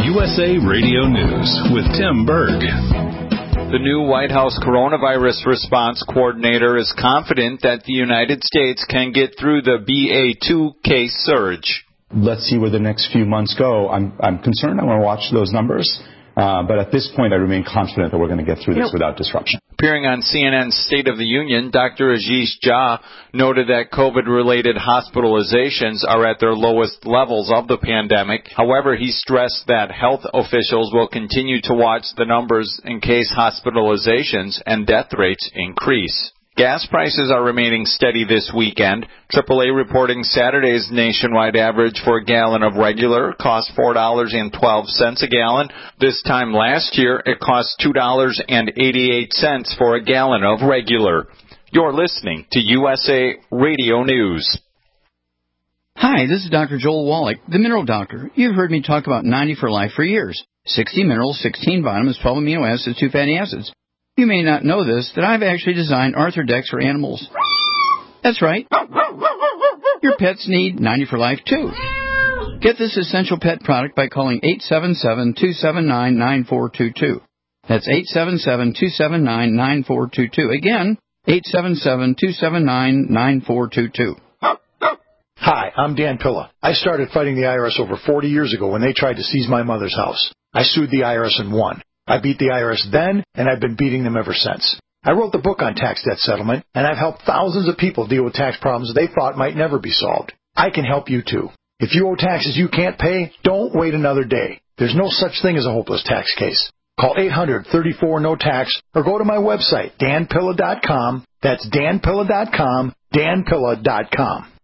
USA Radio News with Tim Berg. The new White House coronavirus response coordinator is confident that the United States can get through the BA2 case surge. Let's see where the next few months go. I'm concerned. I want to watch those numbers. But at this point, I remain confident that we're going to get through this without disruption. Appearing on CNN's State of the Union, Dr. Ashish Jha noted that COVID-related hospitalizations are at their lowest levels of the pandemic. However, he stressed that health officials will continue to watch the numbers in case hospitalizations and death rates increase. Gas prices are remaining steady this weekend. AAA reporting Saturday's nationwide average for a gallon of regular cost $4.12 a gallon. This time last year, it cost $2.88 for a gallon of regular. You're listening to USA Radio News. Hi, this is Dr. Joel Wallach, the Mineral Doctor. You've heard me talk about 90 for Life for years. 60 minerals, 16 vitamins, 12 amino acids, 2 fatty acids. You may not know this, that I've actually designed Arthrodex for animals. That's right. Your pets need 90 for Life, too. Get this essential pet product by calling 877-279-9422. That's 877-279-9422. Again, 877-279-9422. Hi, I'm Dan Pilla. I started fighting the IRS over 40 years ago when they tried to seize my mother's house. I sued the IRS and won. I beat the IRS then, and I've been beating them ever since. I wrote the book on tax debt settlement, and I've helped thousands of people deal with tax problems they thought might never be solved. I can help you, too. If you owe taxes you can't pay, don't wait another day. There's no such thing as a hopeless tax case. Call 800-34-NO-TAX or go to my website, danpilla.com. That's danpilla.com, danpilla.com.